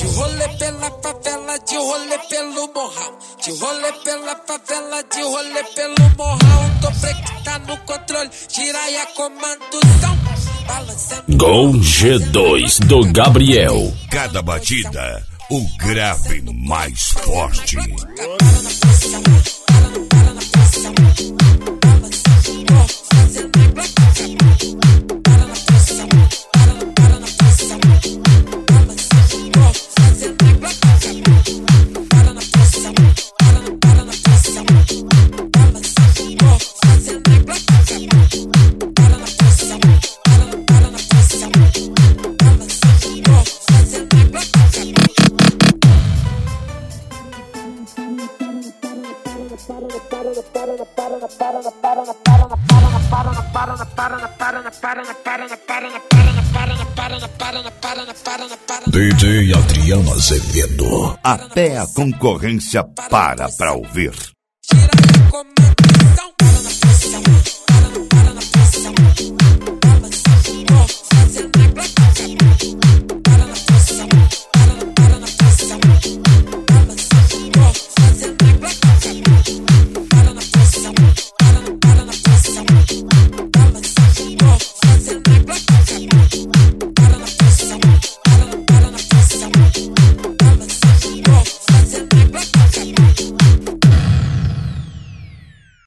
De rolê pela favela, de rolê pelo morrão. De rolê pela favela, de rolê pelo morrão. Tô que tá no controle, giraia comando som. Gol G2 do Gabriel. Cada batida, o grave mais forte. DJ Adriano Azevedo. Até a concorrência para pra ouvir. Giraia comando som.